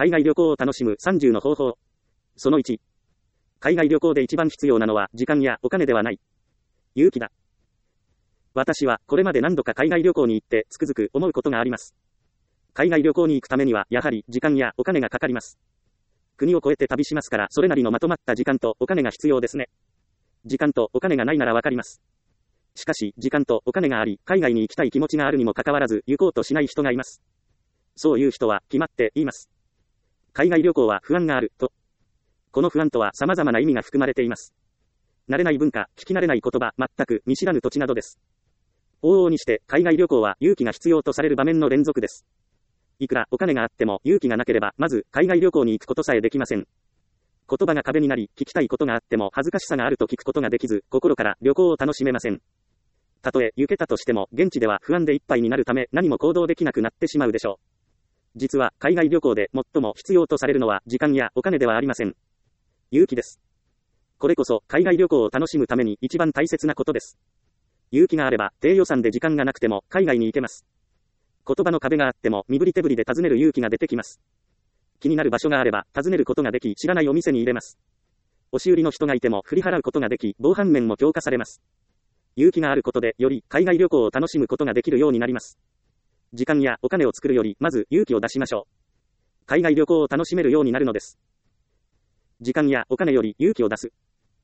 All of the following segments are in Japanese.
海外旅行を楽しむ30の方法。その1。海外旅行で一番必要なのは時間やお金ではない。勇気だ。私はこれまで何度か海外旅行に行ってつくづく思うことがあります。海外旅行に行くためにはやはり時間やお金がかかります。国を越えて旅しますからそれなりのまとまった時間とお金が必要ですね。時間とお金がないならわかります。しかし時間とお金があり海外に行きたい気持ちがあるにもかかわらず行こうとしない人がいます。そういう人は決まって言います。海外旅行は不安があると。この不安とは様々な意味が含まれています。慣れない文化、聞き慣れない言葉、全く見知らぬ土地などです。往々にして海外旅行は勇気が必要とされる場面の連続です。いくらお金があっても勇気がなければまず海外旅行に行くことさえできません。言葉が壁になり聞きたいことがあっても恥ずかしさがあると聞くことができず心から旅行を楽しめません。たとえ行けたとしても現地では不安でいっぱいになるため何も行動できなくなってしまうでしょう。実は海外旅行で最も必要とされるのは時間やお金ではありません。勇気です。これこそ海外旅行を楽しむために一番大切なことです。勇気があれば低予算で時間がなくても海外に行けます。言葉の壁があっても身振り手振りで尋ねる勇気が出てきます。気になる場所があれば尋ねることができ知らないお店に入れます。押し売りの人がいても振り払うことができ防犯面も強化されます。勇気があることでより海外旅行を楽しむことができるようになります。時間やお金を作るよりまず勇気を出しましょう。海外旅行を楽しめるようになるのです。時間やお金より勇気を出す。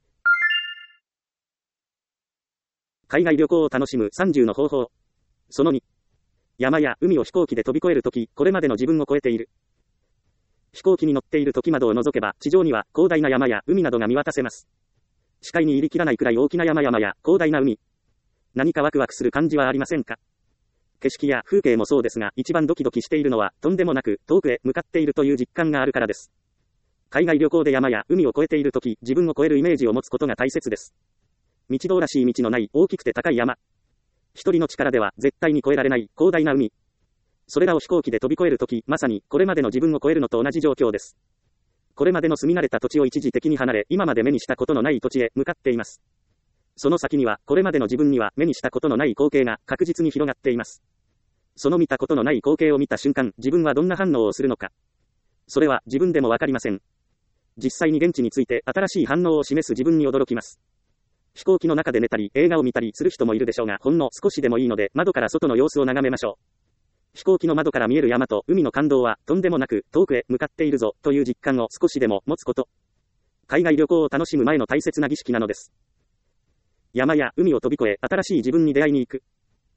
海外旅行を楽しむ30の方法。その2。山や海を飛行機で飛び越えるとき、これまでの自分を超えている。飛行機に乗っている時窓を覗けば、地上には広大な山や海などが見渡せます。視界に入りきらないくらい大きな山々や広大な海。何かワクワクする感じはありませんか？景色や風景もそうですが、一番ドキドキしているのは、とんでもなく遠くへ向かっているという実感があるからです。海外旅行で山や海を越えているとき、自分を超えるイメージを持つことが大切です。道道らしい道のない大きくて高い山。一人の力では絶対に越えられない広大な海。それらを飛行機で飛び越えるとき、まさにこれまでの自分を超えるのと同じ状況です。これまでの住み慣れた土地を一時的に離れ、今まで目にしたことのない土地へ向かっています。その先には、これまでの自分には目にしたことのない光景が確実に広がっています。その見たことのない光景を見た瞬間、自分はどんな反応をするのか。それは自分でもわかりません。実際に現地について新しい反応を示す自分に驚きます。飛行機の中で寝たり映画を見たりする人もいるでしょうが、ほんの少しでもいいので窓から外の様子を眺めましょう。飛行機の窓から見える山と海の感動はとんでもなく遠くへ向かっているぞという実感を少しでも持つこと。海外旅行を楽しむ前の大切な儀式なのです。山や海を飛び越え新しい自分に出会いに行く。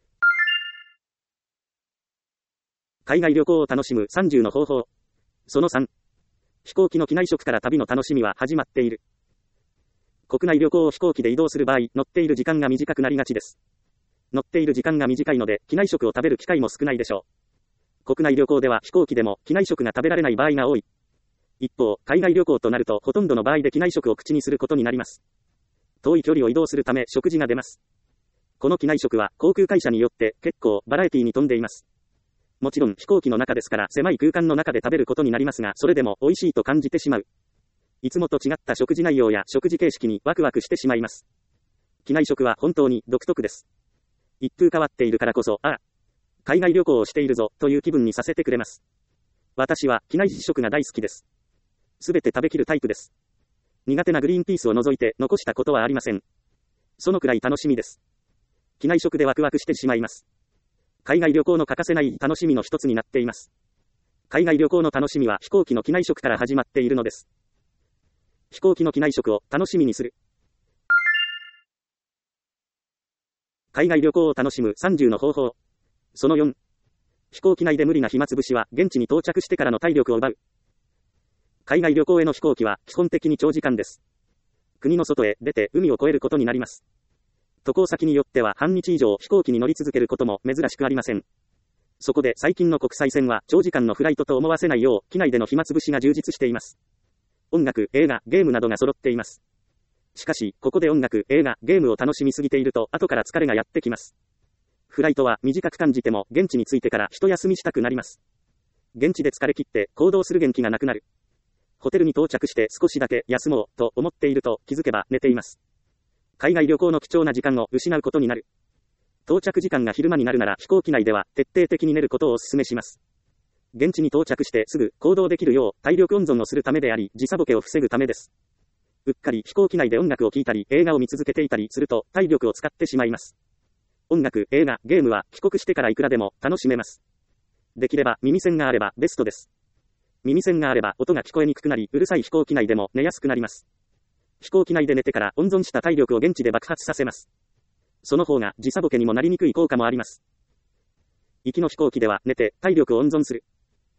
海外旅行を楽しむ30の方法。その3。飛行機の機内食から旅の楽しみは始まっている。国内旅行を飛行機で移動する場合、乗っている時間が短くなりがちです。乗っている時間が短いので、機内食を食べる機会も少ないでしょう。国内旅行では飛行機でも機内食が食べられない場合が多い。一方、海外旅行となるとほとんどの場合で機内食を口にすることになります。遠い距離を移動するため食事が出ます。この機内食は航空会社によって結構バラエティに富んでいます。もちろん飛行機の中ですから狭い空間の中で食べることになりますが、それでも美味しいと感じてしまう。いつもと違った食事内容や食事形式にワクワクしてしまいます。機内食は本当に独特です。一風変わっているからこそ、ああ、海外旅行をしているぞという気分にさせてくれます。私は機内食が大好きです。すべて食べきるタイプです。苦手なグリーンピースを除いて残したことはありません。そのくらい楽しみです。機内食でワクワクしてしまいます。海外旅行の欠かせない楽しみの一つになっています。海外旅行の楽しみは飛行機の機内食から始まっているのです。飛行機の機内食を楽しみにする。海外旅行を楽しむ30の方法。その4。飛行機内で無理な暇つぶしは現地に到着してからの体力を奪う。海外旅行への飛行機は基本的に長時間です。国の外へ出て海を越えることになります。渡航先によっては半日以上飛行機に乗り続けることも珍しくありません。そこで最近の国際線は長時間のフライトと思わせないよう機内での暇つぶしが充実しています。音楽、映画、ゲームなどが揃っています。しかし、ここで音楽、映画、ゲームを楽しみすぎていると後から疲れがやってきます。フライトは短く感じても現地に着いてから一休みしたくなります。現地で疲れ切って行動する元気がなくなる。ホテルに到着して少しだけ休もうと思っていると気づけば寝ています。海外旅行の貴重な時間を失うことになる。到着時間が昼間になるなら飛行機内では徹底的に寝ることをお勧めします。 現地に到着してすぐ行動できるよう体力温存をするためであり、時差ボケを防ぐためです。うっかり飛行機内で音楽を聴いたり、映画を見続けていたりすると体力を使ってしまいます。音楽、映画、ゲームは帰国してからいくらでも楽しめます。できれば耳栓があればベストです。耳栓があれば音が聞こえにくくなり、うるさい飛行機内でも寝やすくなります。飛行機内で寝てから温存した体力を現地で爆発させます。その方が時差ボケにもなりにくい効果もあります。行きの飛行機では寝て体力を温存する。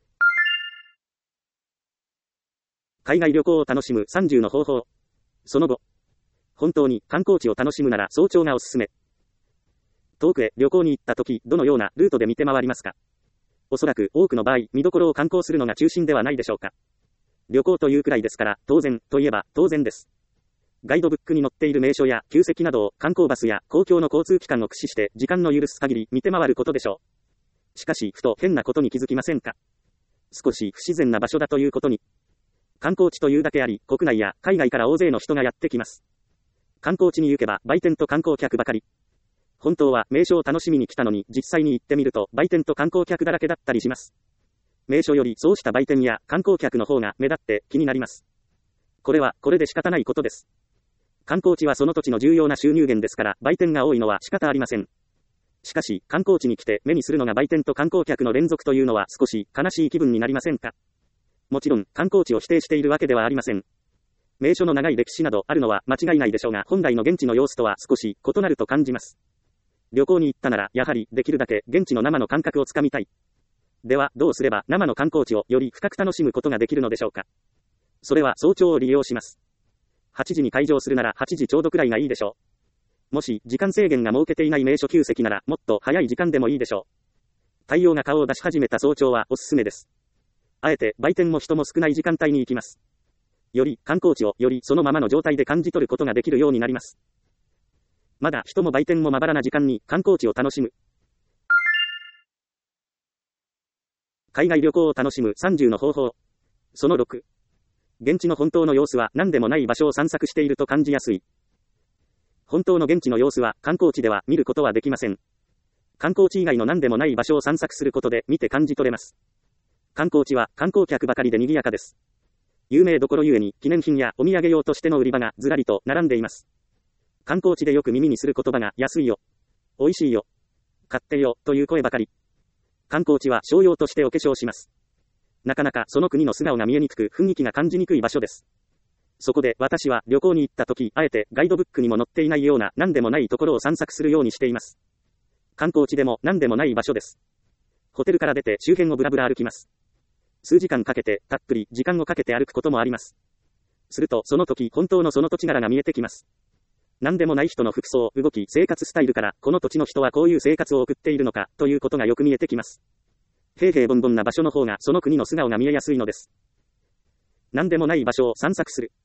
海外旅行を楽しむ30の方法。その後、本当に観光地を楽しむなら早朝がおすすめ。遠くへ旅行に行った時、どのようなルートで見て回りますか？おそらく多くの場合、見どころを観光するのが中心ではないでしょうか。旅行というくらいですから、当然といえば当然です。ガイドブックに載っている名所や旧跡などを観光バスや公共の交通機関を駆使して時間の許す限り見て回ることでしょう。しかし、ふと変なことに気づきませんか？少し不自然な場所だということに。観光地というだけあり、国内や海外から大勢の人がやってきます。観光地に行けば売店と観光客ばかり。本当は名所を楽しみに来たのに実際に行ってみると売店と観光客だらけだったりします。名所よりそうした売店や観光客の方が目立って気になります。これはこれで仕方ないことです。観光地はその土地の重要な収入源ですから売店が多いのは仕方ありません。しかし観光地に来て目にするのが売店と観光客の連続というのは少し悲しい気分になりませんか？もちろん観光地を否定しているわけではありません。名所の長い歴史などあるのは間違いないでしょうが、本来の現地の様子とは少し異なると感じます。旅行に行ったならやはりできるだけ現地の生の感覚をつかみたい。ではどうすれば生の観光地をより深く楽しむことができるのでしょうか。それは早朝を利用します。8時に開場するなら8時ちょうどくらいがいいでしょう。もし時間制限が設けていない名所旧跡ならもっと早い時間でもいいでしょう。太陽が顔を出し始めた早朝はおすすめです。あえて売店も人も少ない時間帯に行きます。より観光地をよりそのままの状態で感じ取ることができるようになります。まだ人も売店もまばらな時間に観光地を楽しむ。海外旅行を楽しむ30の方法。その6。現地の本当の様子は何でもない場所を散策していると感じやすい。本当の現地の様子は観光地では見ることはできません。観光地以外の何でもない場所を散策することで見て感じ取れます。観光地は観光客ばかりで賑やかです。有名どころゆえに記念品やお土産用としての売り場がずらりと並んでいます。観光地でよく耳にする言葉が安いよ、美味しいよ、買ってよという声ばかり。観光地は商用としてお化粧します。なかなかその国の素顔が見えにくく雰囲気が感じにくい場所です。そこで私は旅行に行った時、あえてガイドブックにも載っていないような何でもないところを散策するようにしています。観光地でも何でもない場所です。ホテルから出て周辺をブラブラ歩きます。数時間かけて、たっぷり時間をかけて歩くこともあります。するとその時本当のその土地柄が見えてきます。何でもない人の服装、動き、生活スタイルから、この土地の人はこういう生活を送っているのか、ということがよく見えてきます。平々凡々な場所の方がその国の素顔が見えやすいのです。何でもない場所を散策する。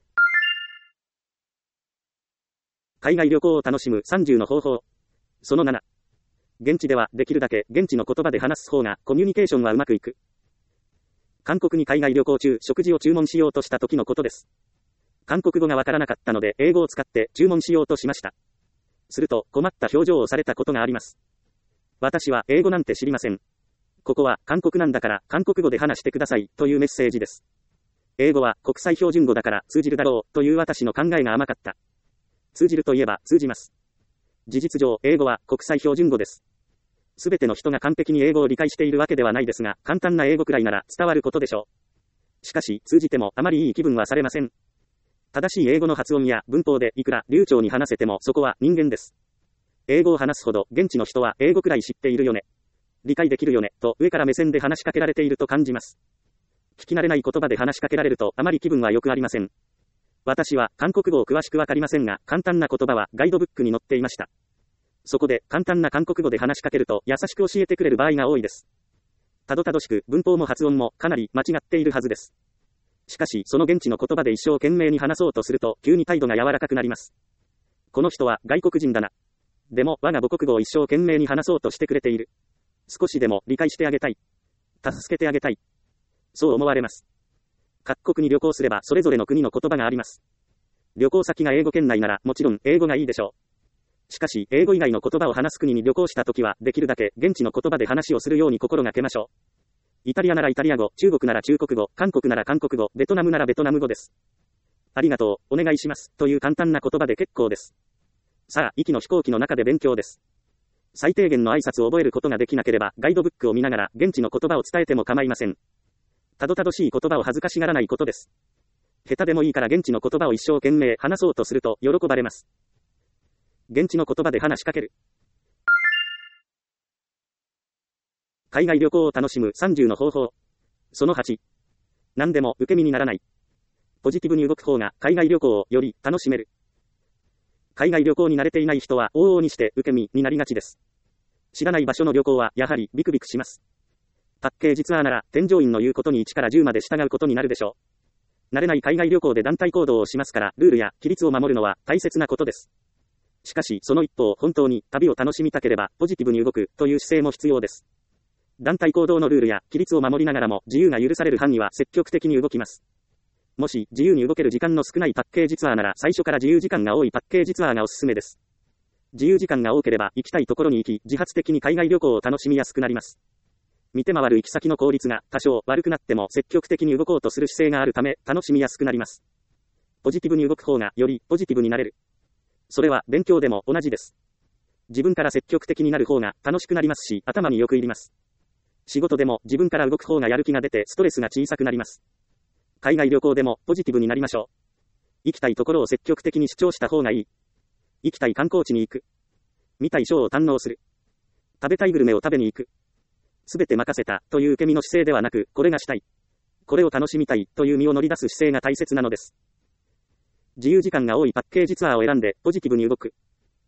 海外旅行を楽しむ30の方法。その7。現地ではできるだけ現地の言葉で話す方がコミュニケーションはうまくいく。韓国に海外旅行中、食事を注文しようとした時のことです。韓国語がわからなかったので英語を使って注文しようとしました。すると困った表情をされたことがあります。私は英語なんて知りません。ここは韓国なんだから韓国語で話してくださいというメッセージです。英語は国際標準語だから通じるだろうという私の考えが甘かった。通じるといえば通じます。事実上英語は国際標準語です。すべての人が完璧に英語を理解しているわけではないですが、簡単な英語くらいなら伝わることでしょう。しかし通じてもあまりいい気分はされません。正しい英語の発音や文法でいくら流暢に話せてもそこは人間です。英語を話すほど現地の人は英語くらい知っているよね。理解できるよねと上から目線で話しかけられていると感じます。聞き慣れない言葉で話しかけられるとあまり気分は良くありません。私は韓国語を詳しくわかりませんが、簡単な言葉はガイドブックに載っていました。そこで簡単な韓国語で話しかけると優しく教えてくれる場合が多いです。たどたどしく文法も発音もかなり間違っているはずです。しかしその現地の言葉で一生懸命に話そうとすると急に態度が柔らかくなります。この人は外国人だな。でも我が母国語を一生懸命に話そうとしてくれている。少しでも理解してあげたい。助けてあげたい。そう思われます。各国に旅行すればそれぞれの国の言葉があります。旅行先が英語圏内ならもちろん英語がいいでしょう。しかし英語以外の言葉を話す国に旅行したときはできるだけ現地の言葉で話をするように心がけましょう。 イタリアならイタリア語、中国なら中国語、韓国なら韓国語、ベトナムならベトナム語です。ありがとう、お願いします、という簡単な言葉で結構です。さあ、息の飛行機の中で勉強です。最低限の挨拶を覚えることができなければ、ガイドブックを見ながら、現地の言葉を伝えても構いません。たどたどしい言葉を恥ずかしがらないことです。下手でもいいから現地の言葉を一生懸命話そうとすると、喜ばれます。現地の言葉で話しかける。海外旅行を楽しむ30の方法。その8。何でも受け身にならない。ポジティブに動く方が海外旅行をより楽しめる。海外旅行に慣れていない人は往々にして受け身になりがちです。知らない場所の旅行はやはりビクビクします。パッケージツアーなら添乗員の言うことに1から10まで従うことになるでしょう。慣れない海外旅行で団体行動をしますから、ルールや規律を守るのは大切なことです。しかし、その一方、本当に旅を楽しみたければポジティブに動くという姿勢も必要です。団体行動のルールや規律を守りながらも自由が許される範囲は積極的に動きます。もし自由に動ける時間の少ないパッケージツアーなら最初から自由時間が多いパッケージツアーがおすすめです。自由時間が多ければ行きたいところに行き、自発的に海外旅行を楽しみやすくなります。見て回る行き先の効率が多少悪くなっても積極的に動こうとする姿勢があるため楽しみやすくなります。ポジティブに動く方がよりポジティブになれる。それは勉強でも同じです。自分から積極的になる方が楽しくなりますし、頭によく入ります。仕事でも自分から動く方がやる気が出てストレスが小さくなります。海外旅行でもポジティブになりましょう。行きたいところを積極的に主張した方がいい。行きたい観光地に行く。見たいショーを堪能する。食べたいグルメを食べに行く。すべて任せたという受け身の姿勢ではなく、これがしたい。これを楽しみたいという身を乗り出す姿勢が大切なのです。自由時間が多いパッケージツアーを選んでポジティブに動く。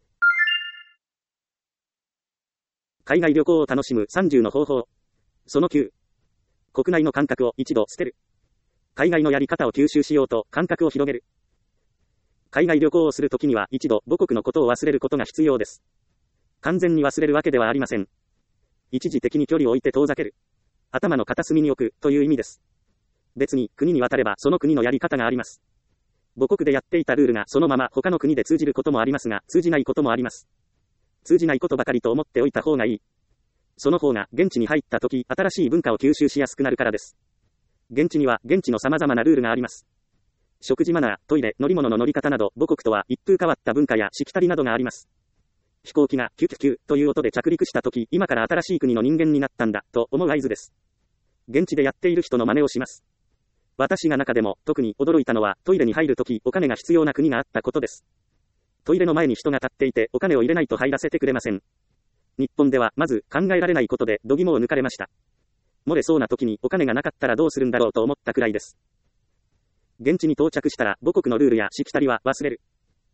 海外旅行を楽しむ30の方法。その9。国内の感覚を一度捨てる。海外のやり方を吸収しようと感覚を広げる。海外旅行をするときには一度母国のことを忘れることが必要です。完全に忘れるわけではありません。一時的に距離を置いて遠ざける。頭の片隅に置くという意味です。別に国に渡ればその国のやり方があります。母国でやっていたルールがそのまま他の国で通じることもありますが、通じないこともあります。通じないことばかりと思っておいた方がいい。その方が現地に入った時、新しい文化を吸収しやすくなるからです。現地には現地の様々なルールがあります。食事マナー、トイレ、乗り物の乗り方など、母国とは一風変わった文化やしきたりなどがあります。飛行機がキュキュキュという音で着陸した時、今から新しい国の人間になったんだと思う合図です。現地でやっている人の真似をします。私が中でも特に驚いたのは、トイレに入るときお金が必要な国があったことです。トイレの前に人が立っていてお金を入れないと入らせてくれません。日本ではまず考えられないことで度肝を抜かれました。漏れそうな時にお金がなかったらどうするんだろうと思ったくらいです。現地に到着したら母国のルールやしきたりは忘れる。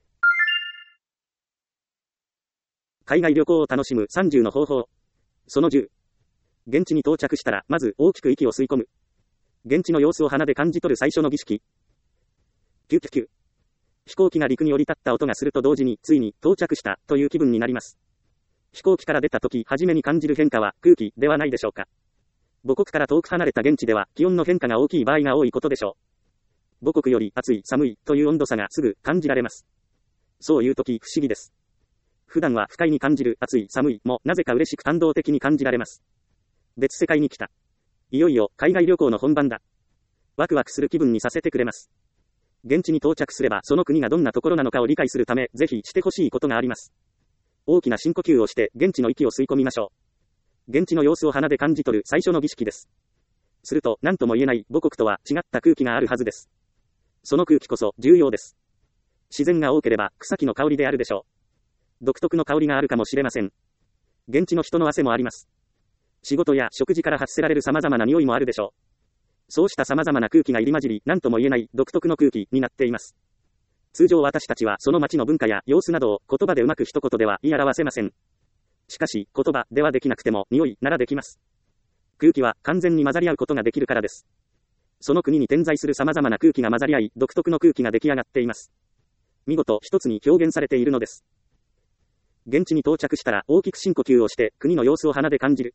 海外旅行を楽しむ30の方法。その10。現地に到着したらまず大きく息を吸い込む。現地の様子を鼻で感じ取る最初の儀式。キュキュキュ。飛行機が陸に降り立った音がすると同時についに到着したという気分になります。飛行機から出た時初めに感じる変化は空気ではないでしょうか。母国から遠く離れた現地では気温の変化が大きい場合が多いことでしょう。母国より暑い寒いという温度差がすぐ感じられます。そういう時不思議です。普段は不快に感じる暑い寒いもなぜか嬉しく感動的に感じられます。別世界に来た。いよいよ海外旅行の本番だ。ワクワクする気分にさせてくれます。現地に到着すればその国がどんなところなのかを理解するためぜひしてほしいことがあります。大きな深呼吸をして現地の息を吸い込みましょう。現地の様子を鼻で感じ取る最初の儀式です。すると何とも言えない母国とは違った空気があるはずです。その空気こそ重要です。自然が多ければ草木の香りであるでしょう。独特の香りがあるかもしれません。現地の人の汗もあります。仕事や食事から発せられる様々な匂いもあるでしょう。そうした様々な空気が入り混じり、何とも言えない独特の空気になっています。通常私たちはその街の文化や様子などを言葉でうまく一言では言い表せません。しかし、言葉ではできなくても匂いならできます。空気は完全に混ざり合うことができるからです。その国に点在する様々な空気が混ざり合い、独特の空気が出来上がっています。見事一つに表現されているのです。現地に到着したら大きく深呼吸をして国の様子を鼻で感じる。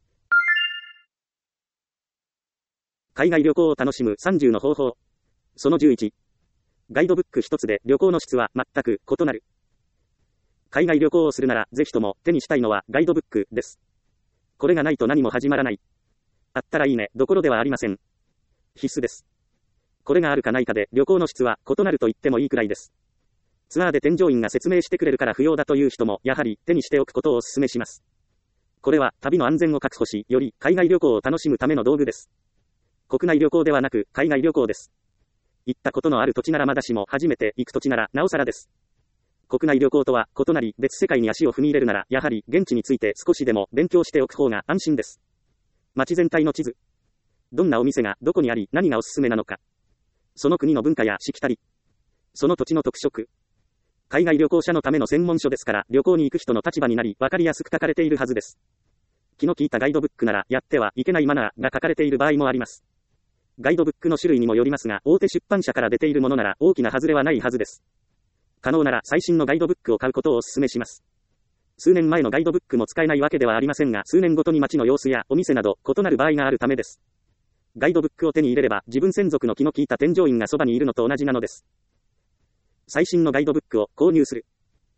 海外旅行を楽しむ30の方法。その11。ガイドブック一つで旅行の質は全く異なる。海外旅行をするならぜひとも手にしたいのはガイドブックです。これがないと何も始まらない。 あったらいいね、どころではありません。必須です。これがあるかないかで旅行の質は異なると言ってもいいくらいです。ツアーで添乗員が説明してくれるから不要だという人もやはり手にしておくことをお勧めします。これは旅の安全を確保し、より海外旅行を楽しむための道具です。国内旅行ではなく海外旅行です。行ったことのある土地ならまだしも初めて行く土地ならなおさらです。国内旅行とは異なり別世界に足を踏み入れるならやはり現地について少しでも勉強しておく方が安心です。街全体の地図。どんなお店がどこにあり何がおすすめなのか。その国の文化やしきたり。その土地の特色。海外旅行者のための専門書ですから旅行に行く人の立場になり分かりやすく書かれているはずです。気の利いたガイドブックならやってはいけないマナーが書かれている場合もあります。ガイドブックの種類にもよりますが大手出版社から出ているものなら大きな外れはないはずです。可能なら最新のガイドブックを買うことをお勧めします。数年前のガイドブックも使えないわけではありませんが数年ごとに街の様子やお店など異なる場合があるためです。ガイドブックを手に入れれば自分専属の気の利いた添乗員がそばにいるのと同じなのです。最新のガイドブックを購入する。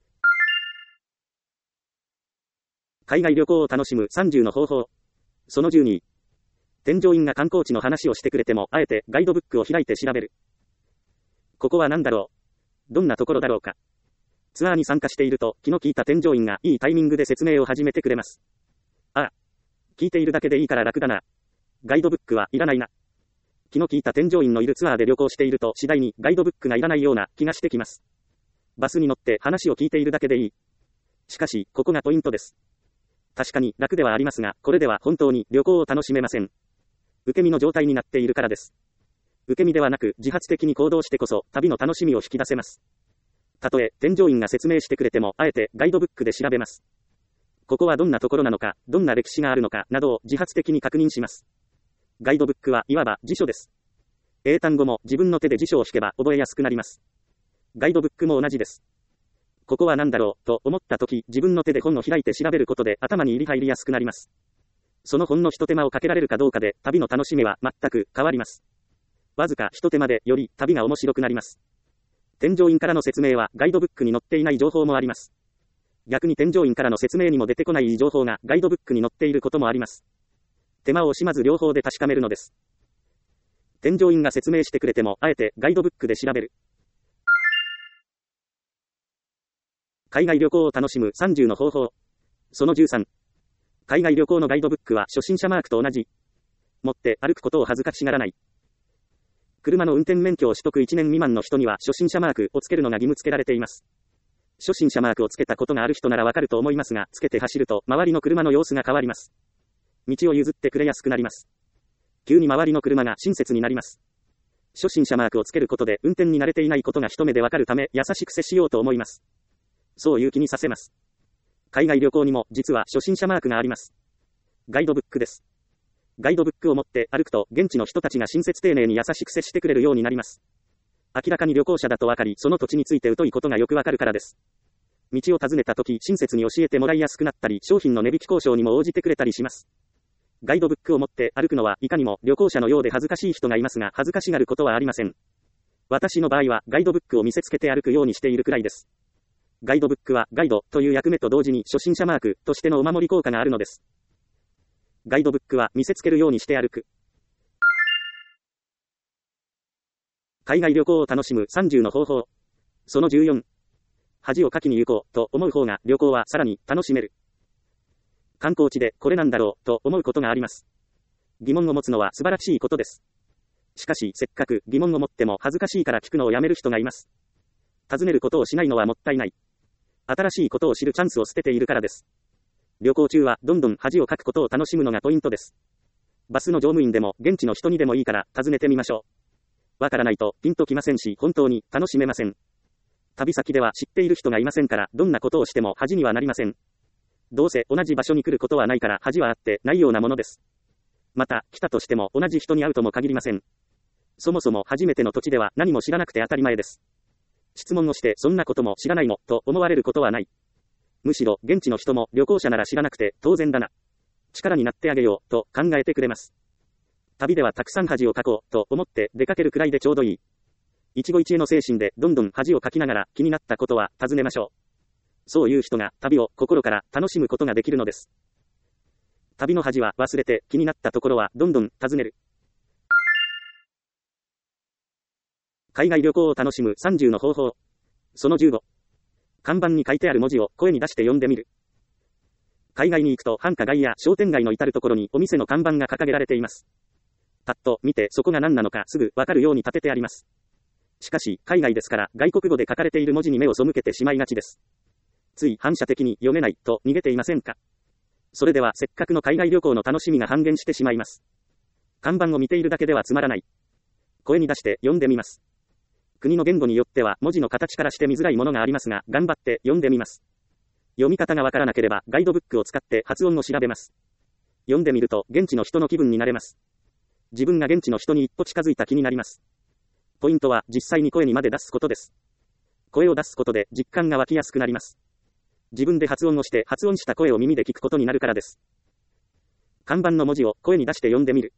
海外旅行を楽しむ30の方法。その12。添乗員が観光地の話をしてくれてもあえてガイドブックを開いて調べる。ここは何だろう。どんなところだろうか。ツアーに参加していると気の利いた添乗員がいいタイミングで説明を始めてくれます。ああ。聞いているだけでいいから楽だな。ガイドブックはいらないな。気の利いた添乗員のいるツアーで旅行していると次第にガイドブックがいらないような気がしてきます。バスに乗って話を聞いているだけでいい。しかし、ここがポイントです。確かに楽ではありますが、これでは本当に旅行を楽しめません。受け身の状態になっているからです。受け身ではなく自発的に行動してこそ旅の楽しみを引き出せます。たとえ添乗員が説明してくれてもあえてガイドブックで調べます。ここはどんなところなのか、どんな歴史があるのかなどを自発的に確認します。ガイドブックはいわば辞書です。英単語も自分の手で辞書を引けば覚えやすくなります。ガイドブックも同じです。ここは何だろうと思ったとき自分の手で本を開いて調べることで頭に入りやすくなります。その本の一手間をかけられるかどうかで旅の楽しみは全く変わります。わずか一手間でより旅が面白くなります。添乗員からの説明はガイドブックに載っていない情報もあります。逆に添乗員からの説明にも出てこない情報がガイドブックに載っていることもあります。手間を惜しまず両方で確かめるのです。添乗員が説明してくれてもあえてガイドブックで調べる。海外旅行を楽しむ30の方法。その13。海外旅行のガイドブックは初心者マークと同じ。持って歩くことを恥ずかしがらない。車の運転免許を取得1年未満の人には初心者マークをつけるのが義務付けられています。初心者マークをつけたことがある人ならわかると思いますが、つけて走ると周りの車の様子が変わります。道を譲ってくれやすくなります。急に周りの車が親切になります。初心者マークをつけることで運転に慣れていないことが一目でわかるため優しく接しようと思います。そういう気にさせます。海外旅行にも実は初心者マークがあります。ガイドブックです。ガイドブックを持って歩くと現地の人たちが親切丁寧に優しく接してくれるようになります。明らかに旅行者だとわかり、その土地について疎いことがよくわかるからです。道を尋ねたとき親切に教えてもらいやすくなったり、商品の値引き交渉にも応じてくれたりします。ガイドブックを持って歩くのはいかにも旅行者のようで恥ずかしい人がいますが、恥ずかしがることはありません。私の場合はガイドブックを見せつけて歩くようにしているくらいです。ガイドブックはガイドという役目と同時に初心者マークとしてのお守り効果があるのです。ガイドブックは見せつけるようにして歩く。海外旅行を楽しむ30の方法。その14。恥をかきに行こうと思う方が旅行はさらに楽しめる。観光地でこれなんだろうと思うことがあります。疑問を持つのは素晴らしいことです。しかしせっかく疑問を持っても恥ずかしいから聞くのをやめる人がいます。尋ねることをしないのはもったいない。新しいことを知るチャンスを捨てているからです。旅行中はどんどん恥をかくことを楽しむのがポイントです。バスの乗務員でも現地の人にでもいいから尋ねてみましょう。わからないとピンときませんし本当に楽しめません。旅先では知っている人がいませんからどんなことをしても恥にはなりません。どうせ同じ場所に来ることはないから恥はあってないようなものです。また来たとしても同じ人に会うとも限りません。そもそも初めての土地では何も知らなくて当たり前です。質問をしてそんなことも知らないのと思われることはない。むしろ現地の人も旅行者なら知らなくて当然だな。力になってあげようと考えてくれます。旅ではたくさん恥をかこうと思って出かけるくらいでちょうどいい。一期一会の精神でどんどん恥をかきながら気になったことは尋ねましょう。そういう人が旅を心から楽しむことができるのです。 旅の恥は忘れて気になったところはどんどん尋ねる。海外旅行を楽しむ30の方法。その15。看板に書いてある文字を声に出して読んでみる。海外に行くと繁華街や商店街の至るところにお店の看板が掲げられています。パッと見てそこが何なのかすぐわかるように立ててあります。しかし、海外ですから外国語で書かれている文字に目を背けてしまいがちです。つい反射的に読めないと逃げていませんか？それではせっかくの海外旅行の楽しみが半減してしまいます。看板を見ているだけではつまらない。声に出して読んでみます。国の言語によっては文字の形からして見づらいものがありますが、頑張って読んでみます。読み方がわからなければガイドブックを使って発音を調べます。読んでみると現地の人の気分になれます。自分が現地の人に一歩近づいた気になります。ポイントは実際に声にまで出すことです。声を出すことで実感が湧きやすくなります。自分で発音をして発音した声を耳で聞くことになるからです。看板の文字を声に出して読んでみる。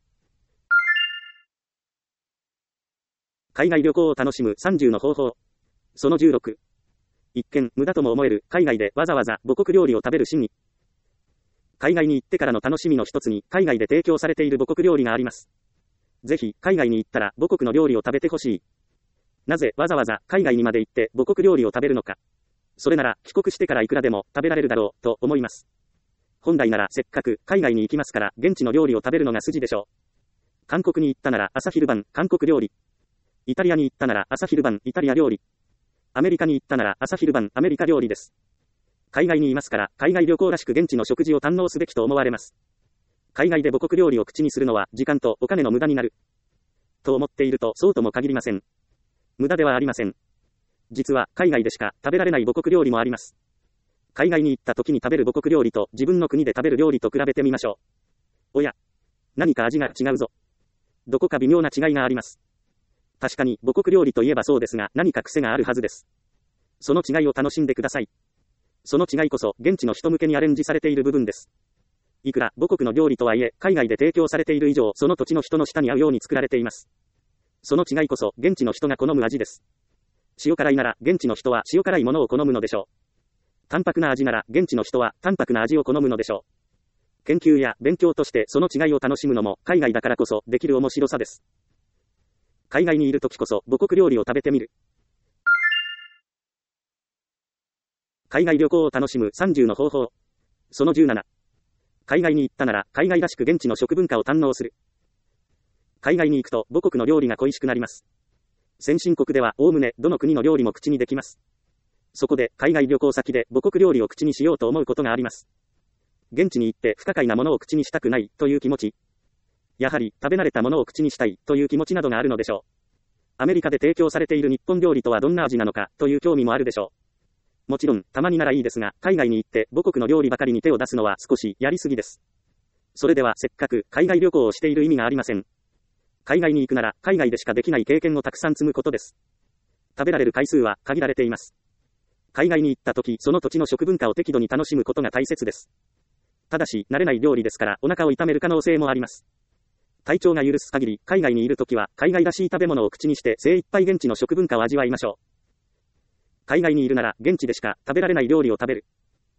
海外旅行を楽しむ30の方法。その16。一見無駄とも思える海外でわざわざ母国料理を食べる真意。海外に行ってからの楽しみの一つに海外で提供されている母国料理があります。ぜひ海外に行ったら母国の料理を食べてほしい。なぜわざわざ海外にまで行って母国料理を食べるのか。それなら帰国してからいくらでも食べられるだろうと思います。本来ならせっかく海外に行きますから現地の料理を食べるのが筋でしょう。韓国に行ったなら朝昼晩韓国料理。イタリアに行ったなら朝昼晩イタリア料理。アメリカに行ったなら朝昼晩アメリカ料理です。海外にいますから海外旅行らしく現地の食事を堪能すべきと思われます。海外で母国料理を口にするのは時間とお金の無駄になる。と思っているとそうとも限りません。無駄ではありません。実は海外でしか食べられない母国料理もあります。海外に行った時に食べる母国料理と自分の国で食べる料理と比べてみましょう。おや、何か味が違うぞ。どこか微妙な違いがあります。確かに母国料理といえばそうですが何か癖があるはずです。その違いを楽しんでください。その違いこそ現地の人向けにアレンジされている部分です。いくら母国の料理とはいえ海外で提供されている以上その土地の人の舌に合うように作られています。その違いこそ現地の人が好む味です。塩辛いなら現地の人は塩辛いものを好むのでしょう。淡白な味なら現地の人は淡白な味を好むのでしょう。研究や勉強としてその違いを楽しむのも海外だからこそできる面白さです。海外にいる時こそ母国料理を食べてみる。海外旅行を楽しむ30の方法。その17。海外に行ったなら海外らしく現地の食文化を堪能する。海外に行くと母国の料理が恋しくなります。先進国ではおおむねどの国の料理も口にできます。そこで海外旅行先で母国料理を口にしようと思うことがあります。現地に行って不可解なものを口にしたくないという気持ち。やはり食べ慣れたものを口にしたいという気持ちなどがあるのでしょう。アメリカで提供されている日本料理とはどんな味なのかという興味もあるでしょう。もちろんたまにならいいですが海外に行って母国の料理ばかりに手を出すのは少しやりすぎです。それではせっかく海外旅行をしている意味がありません。海外に行くなら海外でしかできない経験をたくさん積むことです。食べられる回数は限られています。海外に行った時その土地の食文化を適度に楽しむことが大切です。ただし慣れない料理ですからお腹を痛める可能性もあります。体調が許す限り海外にいるときは海外らしい食べ物を口にして精一杯現地の食文化を味わいましょう。海外にいるなら現地でしか食べられない料理を食べる。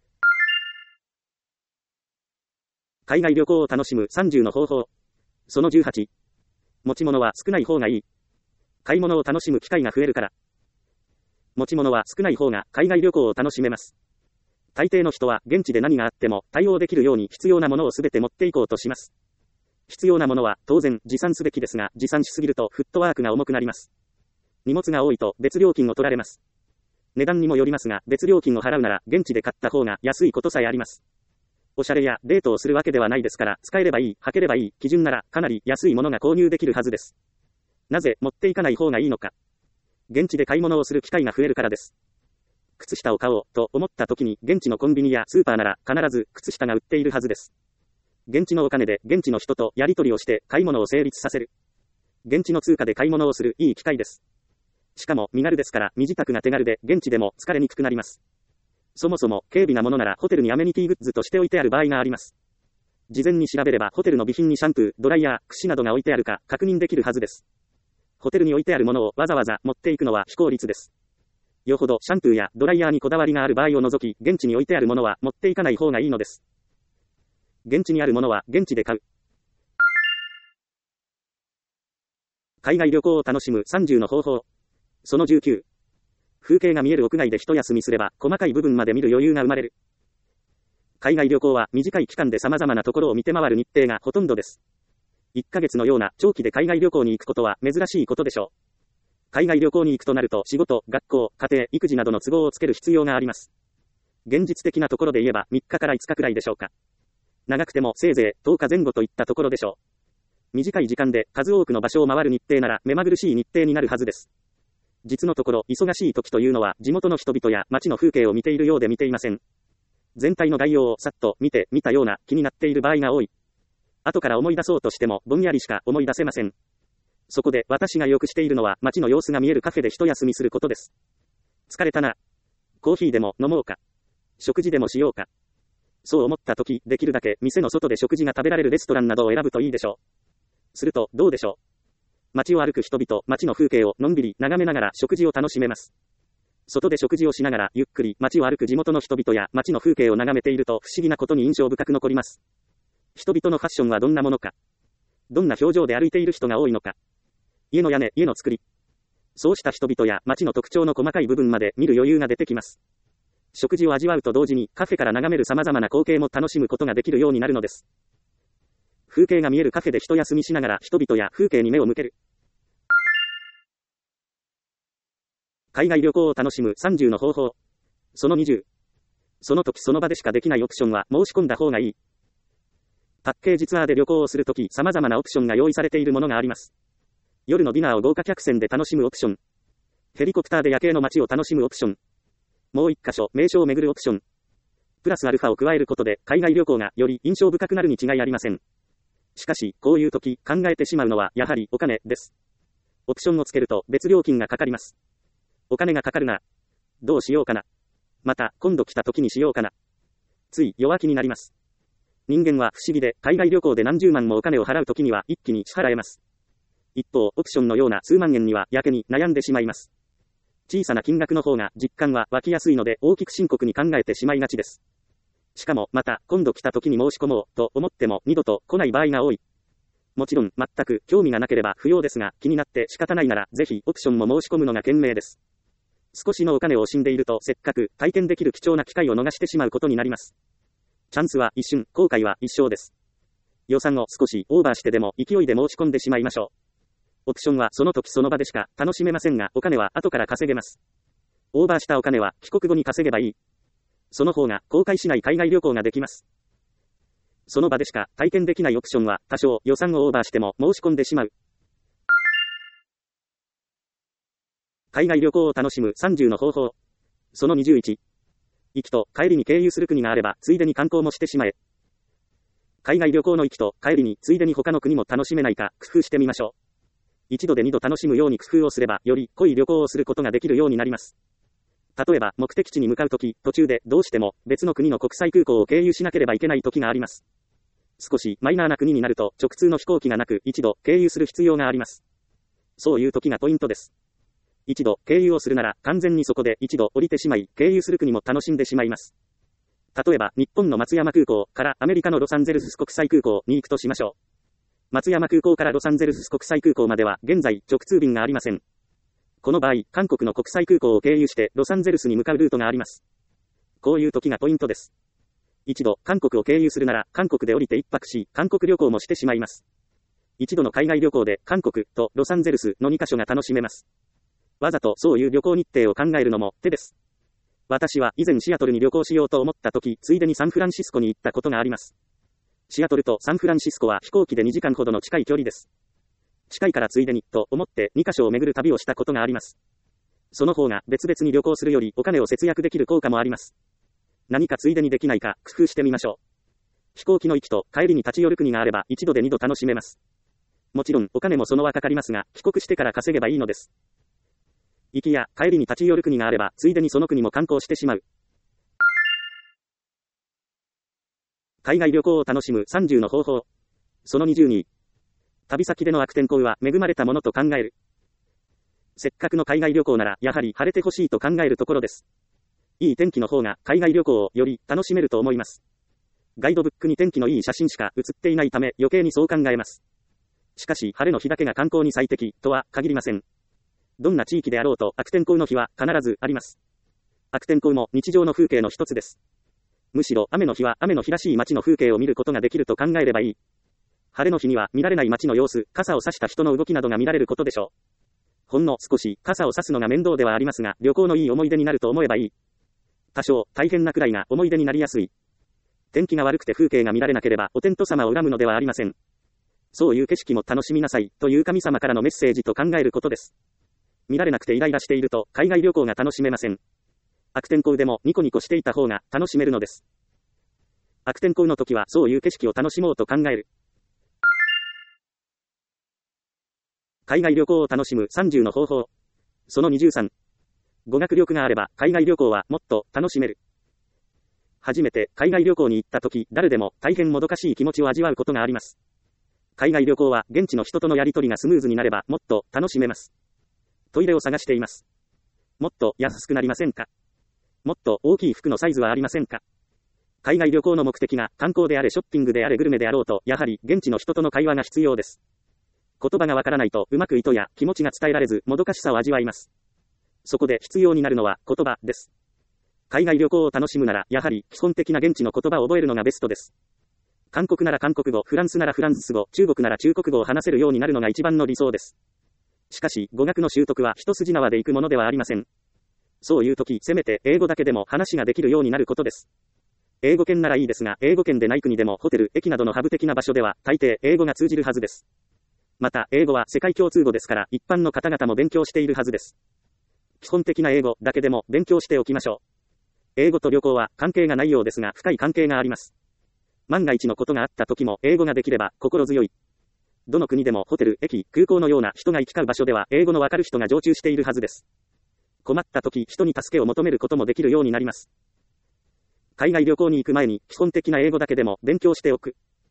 海外旅行を楽しむ30の方法。その18。持ち物は少ない方がいい。買い物を楽しむ機会が増えるから。持ち物は少ない方が海外旅行を楽しめます。大抵の人は現地で何があっても対応できるように必要なものをすべて持っていこうとします。必要なものは当然持参すべきですが持参しすぎるとフットワークが重くなります。荷物が多いと別料金を取られます。値段にもよりますが別料金を払うなら現地で買った方が安いことさえあります。おしゃれやデートをするわけではないですから使えればいい、履ければいい基準ならかなり安いものが購入できるはずです。なぜ持っていかない方がいいのか。現地で買い物をする機会が増えるからです。靴下を買おうと思った時に現地のコンビニやスーパーなら必ず靴下が売っているはずです。現地のお金で現地の人とやり取りをして買い物を成立させる。現地の通貨で買い物をするいい機会です。しかも身軽ですから身支度が手軽で現地でも疲れにくくなります。そもそも軽微なものならホテルにアメニティグッズとして置いてある場合があります。事前に調べればホテルの備品にシャンプー、ドライヤー、櫛などが置いてあるか確認できるはずです。ホテルに置いてあるものをわざわざ持っていくのは非効率です。よほどシャンプーやドライヤーにこだわりがある場合を除き現地に置いてあるものは持っていかない方がいいのです。 現地にあるものは現地で買う。海外旅行を楽しむ30の方法。その19。風景が見える屋外で一休みすれば、細かい部分まで見る余裕が生まれる。海外旅行は短い期間で様々なところを見て回る日程がほとんどです。1ヶ月のような長期で海外旅行に行くことは珍しいことでしょう。海外旅行に行くとなると仕事、学校、家庭、育児などの都合をつける必要があります。現実的なところで言えば3日から5日くらいでしょうか。長くてもせいぜい10日前後といったところでしょう。短い時間で数多くの場所を回る日程なら目まぐるしい日程になるはずです。実のところ忙しい時というのは地元の人々や街の風景を見ているようで見ていません。全体の概要をさっと見てみたような気になっている場合が多い。後から思い出そうとしてもぼんやりしか思い出せません。そこで私がよくしているのは街の様子が見えるカフェで一休みすることです。疲れたな。コーヒーでも飲もうか。食事でもしようか。そう思った時、できるだけ店の外で食事が食べられるレストランなどを選ぶといいでしょう。するとどうでしょう。街を歩く人々、街の風景をのんびり眺めながら食事を楽しめます。外で食事をしながらゆっくり街を歩く地元の人々や街の風景を眺めていると不思議なことに印象深く残ります。人々のファッションはどんなものか。どんな表情で歩いている人が多いのか。家の屋根、家の作り。そうした人々や街の特徴の細かい部分まで見る余裕が出てきます。食事を味わうと同時にカフェから眺める様々な光景も楽しむことができるようになるのです。風景が見えるカフェで一休みしながら人々や風景に目を向ける。海外旅行を楽しむ30の方法。その20。その時その場でしかできないオプションは申し込んだ方がいい。パッケージツアーで旅行をするとき様々なオプションが用意されているものがあります。夜のディナーを豪華客船で楽しむオプション。ヘリコプターで夜景の街を楽しむオプション。もう一箇所名所を巡るオプション。プラスアルファを加えることで海外旅行がより印象深くなるに違いありません。しかし、こういう時考えてしまうのはやはりお金です。オプションをつけると別料金がかかります。お金がかかるな。どうしようかな。また、今度来た時にしようかな。つい弱気になります。人間は不思議で、海外旅行で何十万もお金を払う時には一気に支払えます。一方、オプションのような数万円にはやけに悩んでしまいます。小さな金額の方が実感は湧きやすいので大きく深刻に考えてしまいがちです。しかも、また、今度来た時に申し込もうと思っても二度と来ない場合が多い。もちろん、全く興味がなければ不要ですが、気になって仕方ないなら、ぜひオプションも申し込むのが賢明です。少しのお金を惜しんでいるとせっかく体験できる貴重な機会を逃してしまうことになります。チャンスは一瞬、後悔は一生です。予算を少しオーバーしてでも勢いで申し込んでしまいましょう。オプションはその時その場でしか楽しめませんが、お金は後から稼げます。オーバーしたお金は帰国後に稼げばいい。その方が後悔しない海外旅行ができます。その場でしか体験できないオプションは多少予算をオーバーしても申し込んでしまう。海外旅行を楽しむ30の方法。その21。行きと帰りに経由する国があれば、ついでに観光もしてしまえ。海外旅行の行きと帰りに、ついでに他の国も楽しめないか、工夫してみましょう。一度で二度楽しむように工夫をすれば、より濃い旅行をすることができるようになります。例えば、目的地に向かうとき、途中でどうしても別の国の国際空港を経由しなければいけないときがあります。少しマイナーな国になると、直通の飛行機がなく、一度経由する必要があります。そういう時がポイントです。一度経由をするなら完全にそこで一度降りてしまい、経由する国も楽しんでしまいます。例えば、日本の松山空港からアメリカのロサンゼルス国際空港に行くとしましょう。松山空港からロサンゼルス国際空港までは現在直通便がありません。この場合、韓国の国際空港を経由してロサンゼルスに向かうルートがあります。こういう時がポイントです。一度韓国を経由するなら韓国で降りて一泊し、韓国旅行もしてしまいます。一度の海外旅行で韓国とロサンゼルスの2カ所が楽しめます。わざとそういう旅行日程を考えるのも手です。私は以前シアトルに旅行しようと思った時、ついでにサンフランシスコに行ったことがあります。シアトルとサンフランシスコは飛行機で2時間ほどの近い距離です。近いからついでにと思って2カ所を巡る旅をしたことがあります。その方が別々に旅行するよりお金を節約できる効果もあります。何かついでにできないか工夫してみましょう。飛行機の行きと帰りに立ち寄る国があれば一度で2度楽しめます。もちろんお金もそのはかかりますが、帰国してから稼げばいいのです。行きや帰りに立ち寄る国があれば、ついでにその国も観光してしまう。海外旅行を楽しむ30の方法。その20に、旅先での悪天候は恵まれたものと考える。せっかくの海外旅行なら、やはり晴れてほしいと考えるところです。いい天気の方が海外旅行をより楽しめると思います。 ガイドブックに天気のいい写真しか写っていないため余計にそう考えます。しかし晴れの日だけが観光に最適とは限りません。どんな地域であろうと悪天候の日は必ずあります。悪天候も日常の風景の一つです。むしろ雨の日は雨の日らしい街の風景を見ることができると考えればいい。晴れの日には見られない街の様子、傘を差した人の動きなどが見られることでしょう。ほんの少し傘を差すのが面倒ではありますが、旅行のいい思い出になると思えばいい。多少大変なくらいが思い出になりやすい。天気が悪くて風景が見られなければお天道様を恨むのではありません。そういう景色も楽しみなさいという神様からのメッセージと考えることです。見られなくてイライラしていると海外旅行が楽しめません。悪天候でもニコニコしていた方が楽しめるのです。悪天候の時はそういう景色を楽しもうと考える。海外旅行を楽しむ30の方法。その23。語学力があれば海外旅行はもっと楽しめる。初めて海外旅行に行った時、誰でも大変もどかしい気持ちを味わうことがあります。海外旅行は現地の人とのやり取りがスムーズになればもっと楽しめます。トイレを探しています。もっと安くなりませんか？もっと大きい服のサイズはありませんか？海外旅行の目的が観光であれショッピングであれグルメであろうと、やはり現地の人との会話が必要です。言葉がわからないとうまく意図や気持ちが伝えられず、もどかしさを味わいます。そこで必要になるのは言葉です。海外旅行を楽しむなら、やはり基本的な現地の言葉を覚えるのがベストです。韓国なら韓国語、フランスならフランス語、中国なら中国語を話せるようになるのが一番の理想です。しかし、語学の習得は一筋縄で行くものではありません。そういう時、せめて英語だけでも話ができるようになることです。英語圏ならいいですが、英語圏でない国でもホテル、駅などのハブ的な場所では、大抵英語が通じるはずです。また、英語は世界共通語ですから、一般の方々も勉強しているはずです。基本的な英語だけでも勉強しておきましょう。英語と旅行は関係がないようですが、深い関係があります。万が一のことがあった時も英語ができれば心強い。どの国でもホテル、駅、空港のような人が行き交う場所では英語のわかる人が常駐しているはずです。困った時、人に助けを求めることもできるようになります。海外旅行に行く前に基本的な英語だけでも勉強しておく。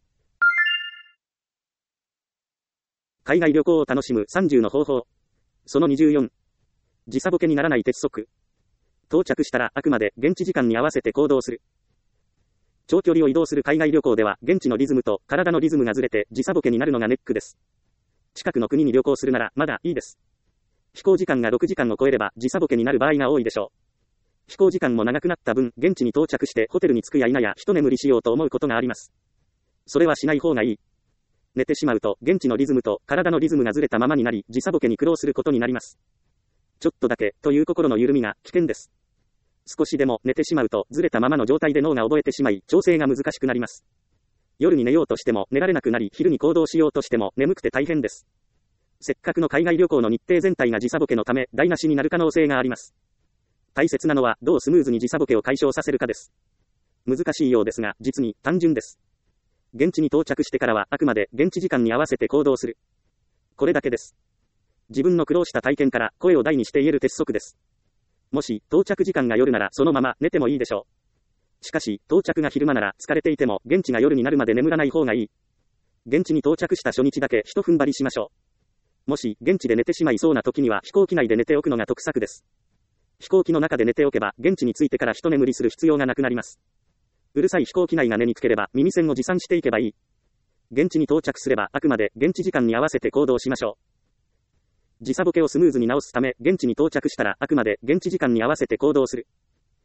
海外旅行を楽しむ30の方法。その24。時差ボケにならない鉄則。到着したらあくまで現地時間に合わせて行動する。長距離を移動する海外旅行では現地のリズムと体のリズムがずれて時差ボケになるのがネックです。近くの国に旅行するならまだいいです。飛行時間が6時間を超えれば時差ボケになる場合が多いでしょう。飛行時間も長くなった分、現地に到着してホテルに着くや否や一眠りしようと思うことがあります。それはしない方がいい。寝てしまうと現地のリズムと体のリズムがずれたままになり、時差ボケに苦労することになります。ちょっとだけという心の緩みが危険です。少しでも寝てしまうとずれたままの状態で脳が覚えてしまい、調整が難しくなります。夜に寝ようとしても寝られなくなり、昼に行動しようとしても眠くて大変です。せっかくの海外旅行の日程全体が時差ボケのため台無しになる可能性があります。大切なのはどうスムーズに時差ボケを解消させるかです。難しいようですが実に単純です。現地に到着してからはあくまで現地時間に合わせて行動する。これだけです。自分の苦労した体験から声を大にして言える鉄則です。もし到着時間が夜ならそのまま寝てもいいでしょう。しかし到着が昼間なら疲れていても現地が夜になるまで眠らない方がいい。現地に到着した初日だけ一踏ん張りしましょう。もし現地で寝てしまいそうな時には飛行機内で寝ておくのが得策です。飛行機の中で寝ておけば現地に着いてから一眠りする必要がなくなります。うるさい飛行機内が寝にくければ耳栓を持参していけばいい。現地に到着すればあくまで現地時間に合わせて行動しましょう。時差ボケをスムーズに直すため現地に到着したらあくまで現地時間に合わせて行動する。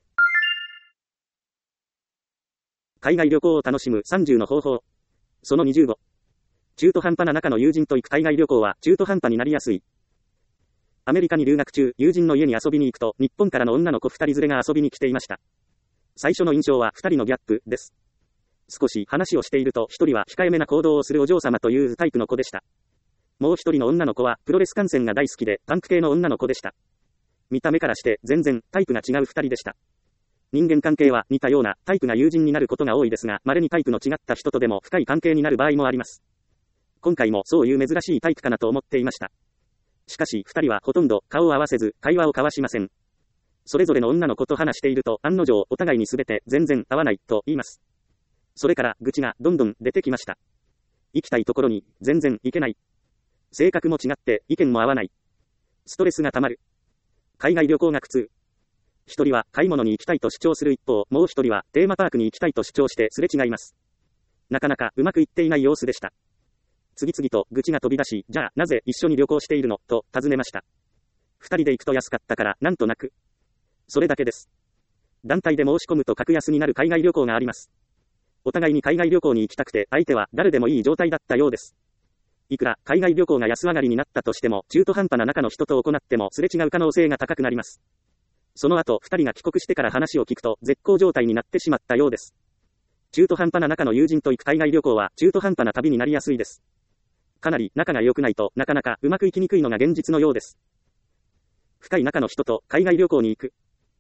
海外旅行を楽しむ30の方法。その25。中途半端な仲の友人と行く海外旅行は中途半端になりやすい。アメリカに留学中、友人の家に遊びに行くと日本からの女の子2人連れが遊びに来ていました。最初の印象は2人のギャップです。少し話をしていると1人は控えめな行動をするお嬢様というタイプの子でした。もう1人の女の子はプロレス観戦が大好きでパンク系の女の子でした。見た目からして全然タイプが違う2人でした。人間関係は似たようなタイプが友人になることが多いですが、稀にタイプの違った人とでも深い関係になる場合もあります。今回もそういう珍しいタイプかなと思っていました。しかし2人はほとんど顔を合わせず会話を交わしません。それぞれの女の子と話していると案の定お互いに全て全然合わないと言います。それから愚痴がどんどん出てきました。行きたいところに全然行けない。性格も違って意見も合わない。ストレスがたまる。海外旅行が苦痛。 一人は買い物に行きたいと主張する一方、もう一人はテーマパークに行きたいと主張してすれ違います。なかなかうまくいっていない様子でした。次々と愚痴が飛び出し、じゃあなぜ一緒に旅行しているのと尋ねました。二人で行くと安かったからなんとなく。それだけです。団体で申し込むと格安になる海外旅行があります。お互いに海外旅行に行きたくて、相手は誰でもいい状態だったようです。いくら海外旅行が安上がりになったとしても、中途半端な中の人と行ってもすれ違う可能性が高くなります。その後、二人が帰国してから話を聞くと、絶好状態になってしまったようです。中途半端な中の友人と行く海外旅行は、中途半端な旅になりやすいです。かなり仲が良くないとなかなかうまくいきにくいのが現実のようです。深い仲の人と海外旅行に行く。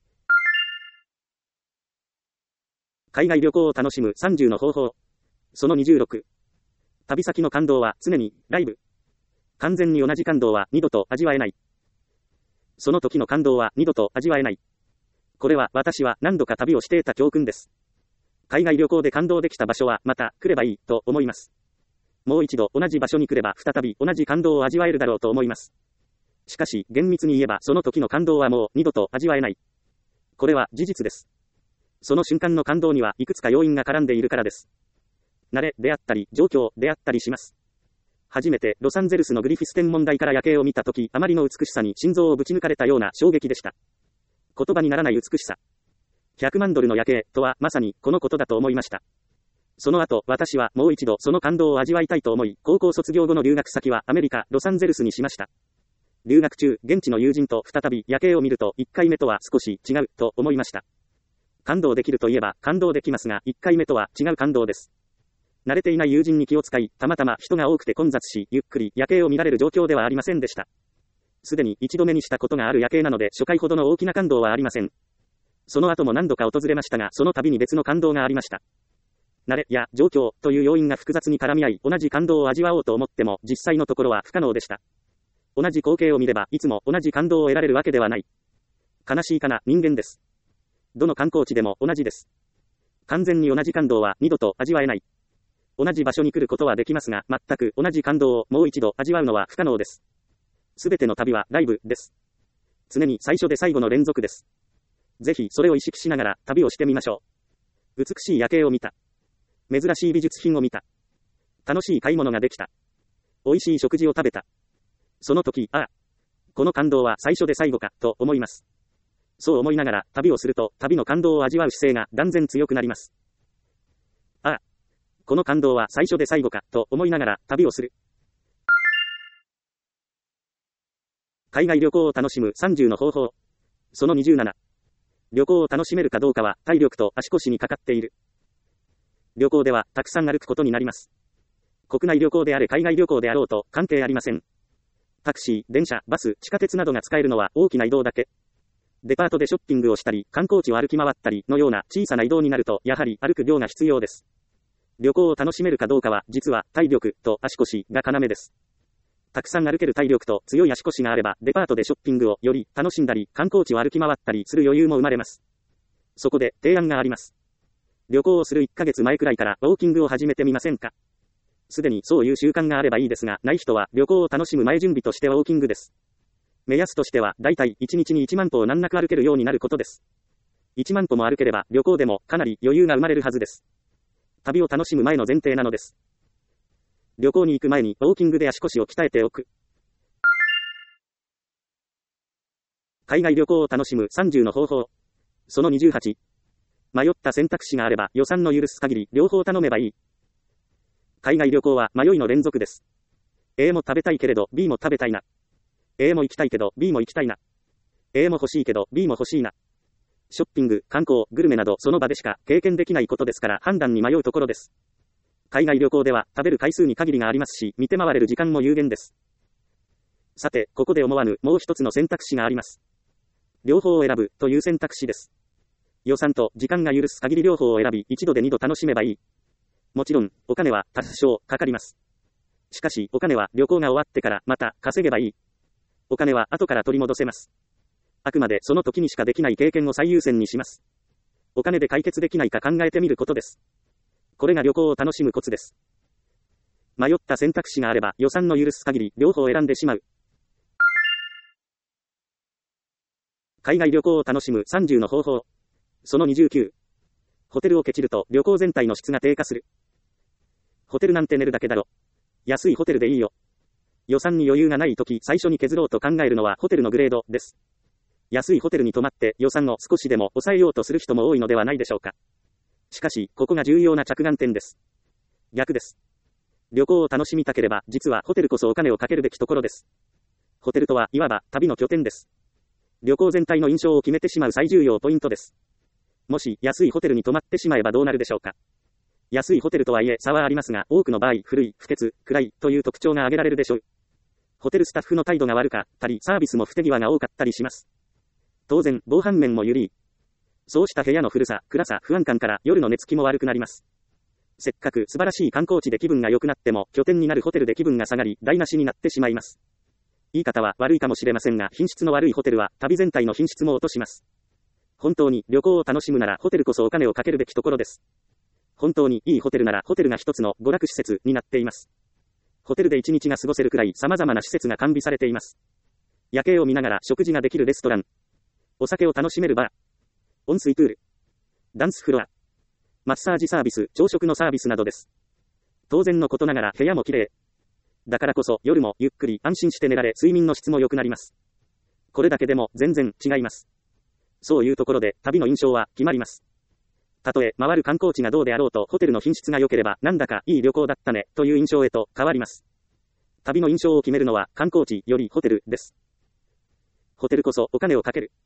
海外旅行を楽しむ30の方法。その26。旅先の感動は常にライブ。完全に同じ感動は二度と味わえない。その時の感動は二度と味わえない。これは私は何度か旅をしていた教訓です。海外旅行で感動できた場所はまた来ればいいと思います。もう一度同じ場所に来れば再び同じ感動を味わえるだろうと思います。しかし厳密に言えばその時の感動はもう二度と味わえない。これは事実です。その瞬間の感動にはいくつか要因が絡んでいるからです。慣れであったり状況であったりします。初めてロサンゼルスのグリフィス天文台から夜景を見たとき、あまりの美しさに心臓をぶち抜かれたような衝撃でした。言葉にならない美しさ。100万ドルの夜景とはまさにこのことだと思いました。その後、私はもう一度その感動を味わいたいと思い、高校卒業後の留学先はアメリカ・ロサンゼルスにしました。留学中、現地の友人と再び夜景を見ると1回目とは少し違うと思いました。感動できるといえば感動できますが、1回目とは違う感動です。慣れていない友人に気を使い、たまたま人が多くて混雑し、ゆっくり夜景を見られる状況ではありませんでした。すでに一度目にしたことがある夜景なので、初回ほどの大きな感動はありません。その後も何度か訪れましたが、その度に別の感動がありました。慣れや状況という要因が複雑に絡み合い、同じ感動を味わおうと思っても、実際のところは不可能でした。同じ光景を見れば、いつも同じ感動を得られるわけではない。悲しいかな人間です。どの観光地でも同じです。完全に同じ感動は二度と味わえない。同じ場所に来ることはできますが、全く同じ感動をもう一度味わうのは不可能です。すべての旅はライブです。常に最初で最後の連続です。ぜひそれを意識しながら旅をしてみましょう。美しい夜景を見た。珍しい美術品を見た。楽しい買い物ができた。美味しい食事を食べた。その時、ああ、この感動は最初で最後か、と思います。そう思いながら旅をすると、旅の感動を味わう姿勢が断然強くなります。ああ、この感動は最初で最後か、と思いながら旅をする。海外旅行を楽しむ30の方法。その27。旅行を楽しめるかどうかは体力と足腰にかかっている。旅行ではたくさん歩くことになります。国内旅行であれ海外旅行であろうと関係ありません。タクシー、電車、バス、地下鉄などが使えるのは大きな移動だけ。デパートでショッピングをしたり、観光地を歩き回ったりのような小さな移動になると、やはり歩く量が必要です。旅行を楽しめるかどうかは、実は体力と足腰が要です。たくさん歩ける体力と強い足腰があれば、デパートでショッピングをより楽しんだり、観光地を歩き回ったりする余裕も生まれます。そこで提案があります。旅行をする1ヶ月前くらいからウォーキングを始めてみませんか。すでにそういう習慣があればいいですが、ない人は旅行を楽しむ前準備としてウォーキングです。目安としては、だいたい1日に1万歩を難なく歩けるようになることです。1万歩も歩ければ、旅行でもかなり余裕が生まれるはずです。旅を楽しむ前の前提なのです。旅行に行く前に、ウォーキングで足腰を鍛えておく。海外旅行を楽しむ30の方法。その28。迷った選択肢があれば、予算の許す限り、両方頼めばいい。海外旅行は迷いの連続です。A も食べたいけれど、B も食べたいな。A も行きたいけど B も行きたいな。A も欲しいけど B も欲しいな。ショッピング、観光、グルメなどその場でしか経験できないことですから判断に迷うところです。海外旅行では食べる回数に限りがありますし、見て回れる時間も有限です。さて、ここで思わぬもう一つの選択肢があります。両方を選ぶという選択肢です。予算と時間が許す限り両方を選び、一度で二度楽しめばいい。もちろん、お金は多少かかります。しかし、お金は旅行が終わってからまた稼げばいい。お金は後から取り戻せます。あくまでその時にしかできない経験を最優先にします。お金で解決できないか考えてみることです。これが旅行を楽しむコツです。迷った選択肢があれば予算の許す限り両方選んでしまう。 海外旅行を楽しむ30の方法。その29。ホテルをケチると旅行全体の質が低下する。ホテルなんて寝るだけだろ。安いホテルでいいよ。予算に余裕がないとき最初に削ろうと考えるのはホテルのグレードです。安いホテルに泊まって予算を少しでも抑えようとする人も多いのではないでしょうか。しかし、ここが重要な着眼点です。逆です。旅行を楽しみたければ、実はホテルこそお金をかけるべきところです。ホテルとはいわば旅の拠点です。旅行全体の印象を決めてしまう最重要ポイントです。もし安いホテルに泊まってしまえばどうなるでしょうか。安いホテルとはいえ差はありますが、多くの場合、古い、不潔、暗いという特徴が挙げられるでしょう。ホテルスタッフの態度が悪かったり、サービスも不手際が多かったりします。当然、防犯面も緩い。そうした部屋の古さ、暗さ、不安感から夜の寝つきも悪くなります。せっかく素晴らしい観光地で気分が良くなっても、拠点になるホテルで気分が下がり、台無しになってしまいます。言い方は悪いかもしれませんが、品質の悪いホテルは旅全体の品質も落とします。本当に旅行を楽しむならホテルこそお金をかけるべきところです。本当にいいホテルならホテルが一つの娯楽施設になっています。ホテルで一日が過ごせるくらい様々な施設が完備されています。夜景を見ながら食事ができるレストラン、お酒を楽しめるバー、温水プール、ダンスフロア、マッサージサービス、朝食のサービスなどです。当然のことながら部屋も綺麗。だからこそ夜もゆっくり安心して寝られ睡眠の質も良くなります。これだけでも全然違います。そういうところで旅の印象は決まります。たとえ回る観光地がどうであろうとホテルの品質が良ければなんだかいい旅行だったねという印象へと変わります。旅の印象を決めるのは観光地よりホテルです。ホテルこそお金をかける。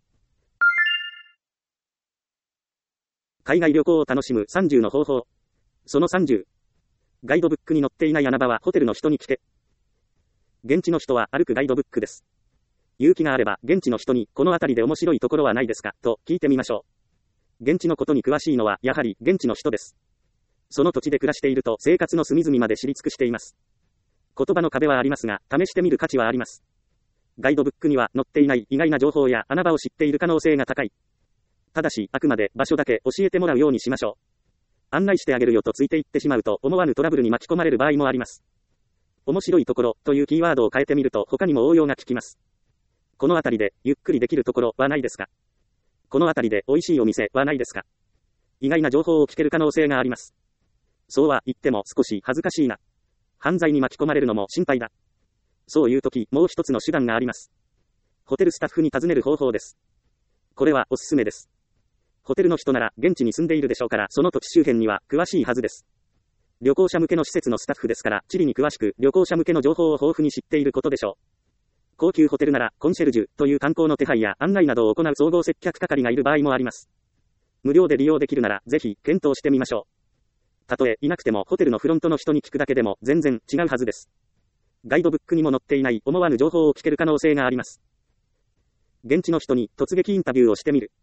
海外旅行を楽しむ30の方法。その30。ガイドブックに載っていない穴場はホテルの人に聞け。現地の人は歩くガイドブックです。勇気があれば現地の人にこの辺りで面白いところはないですかと聞いてみましょう。現地のことに詳しいのはやはり現地の人です。その土地で暮らしていると生活の隅々まで知り尽くしています。言葉の壁はありますが試してみる価値はあります。ガイドブックには載っていない意外な情報や穴場を知っている可能性が高い。ただしあくまで場所だけ教えてもらうようにしましょう。案内してあげるよとついていってしまうと思わぬトラブルに巻き込まれる場合もあります。面白いところというキーワードを変えてみると他にも応用が効きます。この辺りでゆっくりできるところはないですか。この辺りで美味しいお店はないですか。意外な情報を聞ける可能性があります。そうは言っても少し恥ずかしいな。犯罪に巻き込まれるのも心配だ。そういう時もう一つの手段があります。ホテルスタッフに尋ねる方法です。これはおすすめです。ホテルの人なら現地に住んでいるでしょうからその土地周辺には詳しいはずです。旅行者向けの施設のスタッフですから地理に詳しく旅行者向けの情報を豊富に知っていることでしょう。高級ホテルならコンシェルジュという観光の手配や案内などを行う総合接客係がいる場合もあります。無料で利用できるならぜひ検討してみましょう。たとえいなくてもホテルのフロントの人に聞くだけでも全然違うはずです。ガイドブックにも載っていない思わぬ情報を聞ける可能性があります。現地の人に突撃インタビューをしてみる。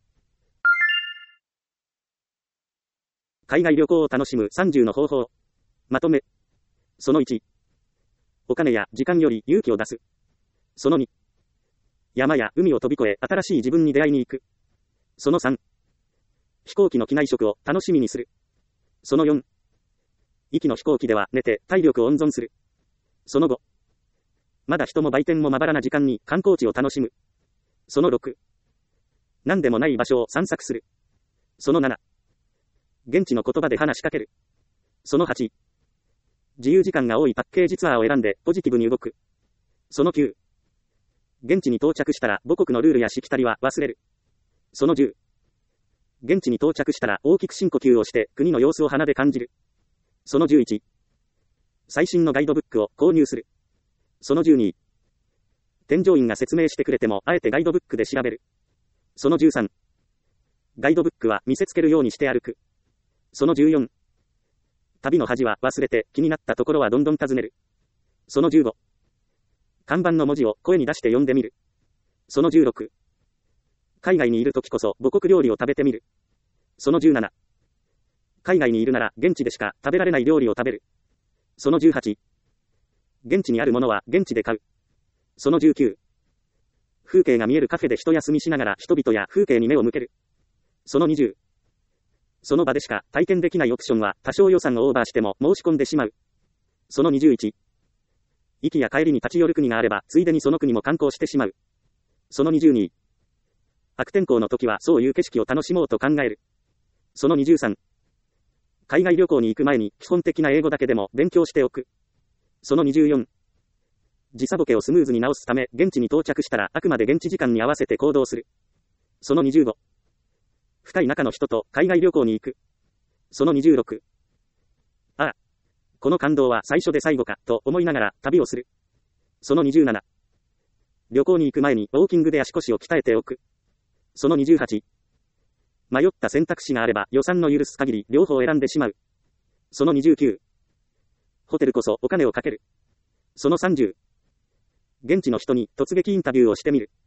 海外旅行を楽しむ30の方法。まとめ。その1。お金や時間より勇気を出す。その2。山や海を飛び越え新しい自分に出会いに行く。その3。飛行機の機内食を楽しみにする。その4。行きの飛行機では寝て体力を温存する。その5。まだ人も売店もまばらな時間に観光地を楽しむ。その6。何でもない場所を散策する。その7。現地の言葉で話しかける。その8。自由時間が多いパッケージツアーを選んでポジティブに動く。その9。現地に到着したら母国のルールやしきたりは忘れる。その10。現地に到着したら大きく深呼吸をして国の様子を鼻で感じる。その11。最新のガイドブックを購入する。その12。添乗員が説明してくれてもあえてガイドブックで調べる。その13。ガイドブックは見せつけるようにして歩く。その14。旅の恥は忘れて気になったところはどんどん尋ねる。その15。看板の文字を声に出して読んでみる。その16。海外にいるときこそ母国料理を食べてみる。その17。海外にいるなら現地でしか食べられない料理を食べる。その18。現地にあるものは現地で買う。その19。風景が見えるカフェで一休みしながら人々や風景に目を向ける。その20。その場でしか体験できないオプションは多少予算をオーバーしても申し込んでしまう。その21。行きや帰りに立ち寄る国があればついでにその国も観光してしまう。その22。 悪天候の時はそういう景色を楽しもうと考える。その23。海外旅行に行く前に基本的な英語だけでも勉強しておく。その24。時差ボケをスムーズに直すため、現地に到着したらあくまで現地時間に合わせて行動する。その25。深い仲の人と海外旅行に行く。その26。ああ、この感動は最初で最後か、と思いながら旅をする。その27。旅行に行く前にウォーキングで足腰を鍛えておく。その28。迷った選択肢があれば予算の許す限り両方選んでしまう。その29。ホテルこそお金をかける。その30。現地の人に突撃インタビューをしてみる。